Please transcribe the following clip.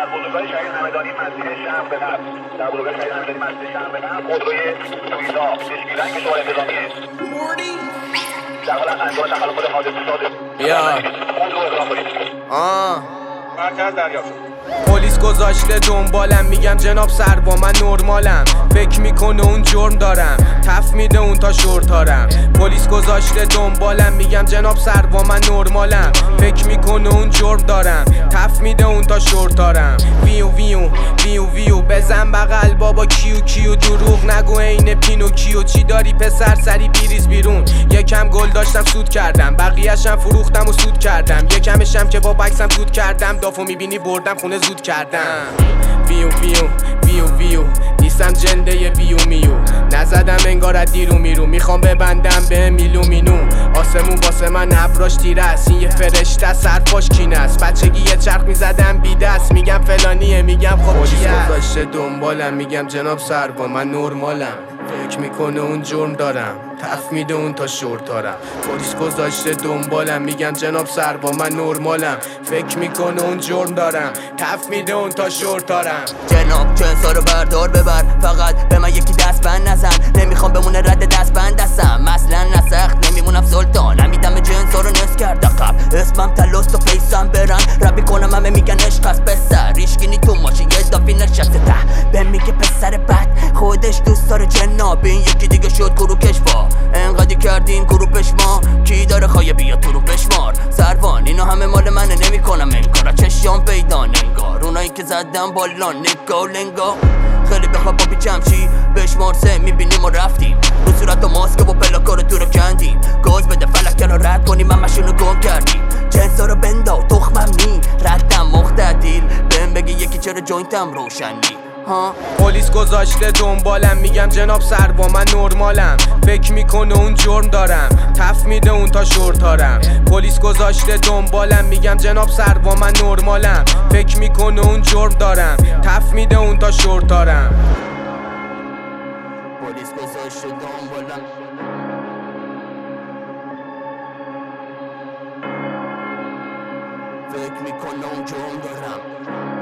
در بزرگراه شهید همدانی مسیر شهر به نفت در بزرگراه شهید همدانی مسیر شهر به نفت خودروی تویوتا کشکی رنگ شماره انتظامیه در حال انجام تخلفات حادثه صادق خودرو اقدام کنید. مرکز دریافت شد. پلیس گذاشته دنبالم، میگم جناب سروا من نرمالم. فکر میکنه اون جرم دارم، تف میده اون تا شورتارم. پلیس گذاشته دنبالم، میگم جناب سروا من نرمالم. فکر میکنه اون جرم دارم، تف میده اون تا شورتارم. ویو ویو ویو ویو بزن بغل بابا کیو کیو، دروغ نگو عین پینوکیو. چی داری پسر سری بیریز بیرون. یکم گل داشتم سود کردم، بقیه‌شم فروختم و سود کردم. یکمشم که با بکسم سود کردم، دافو میبینی بردم خونه زود کردم. ویو ویو ویو ویو نیستم جنده ویو میو، نزدم انگار از دیرو میرو. میخوام ببندم به میلو مینو، آسمون واسه من ابراش تیره است. این یه فرشته سرفاش کینه است. بچگی یه چرخ میزدم بی دست، میگم فلانیه میگم خب کیه. گذاشته دنبالم، میگم جناب سروا من نرمالم. فکر میکنه اون جرم دارم، تف میده اون تا شورتارم. پلیس گذاشته دنبالم، میگم جناب سروا من نرمالم. فکر میکنه اون جرم دارم، تف میده اون تا شورتارم. جناب جنسا رو بردار ببر، فقط به من یکی دست بند نزن. نمیخوام بمونه رد دست بند دستم، مثلا نسخت نمیمونم سلطان. نمیدم جنسا رو نس کرده قبل، اسمم تلاست و فیسم برن. ربی کنم همه میگن عشق از پسر، ریشگینی تو ماشین یه دافی نشسته ته. به میگه پسر بد خودش دوست داره جناب. این یکی دیگه شد گروه کشوا، انقدی کردیم گروپش ما. کی داره خواهی بیا تو رو بشمار. سروان اینا همه مال منه، نمی کنم انگار چشیام پیدا ننگار. اونایی که زدن بالا نگا و لنگا، خیلی بخواب با پیچم چی بشمار سه میبینیم و رفتیم. رو صورت و ماسک و پلاکا رو تو رو کندیم. گاز بده فلک رو رد کنیم، همشونو گم کردیم. جنسا رو بندا تخمم نی، ردم مختدیل. بهم بگی یکی چرا جوینتم روشنی. پلیس گذاشته دنبالم، میگم جناب سروا من نرمالم. فکر میکنه اون جرم دارم، تف میده اون تا شورتارم. پلیس گذاشته دنبالم، میگم جناب سروا من نرمالم. فکر میکنه اون جرم دارم، تف میده اون تا شورتارم. پلیس گذاشته دنبالم، فکر میکنه اون جرم دارم.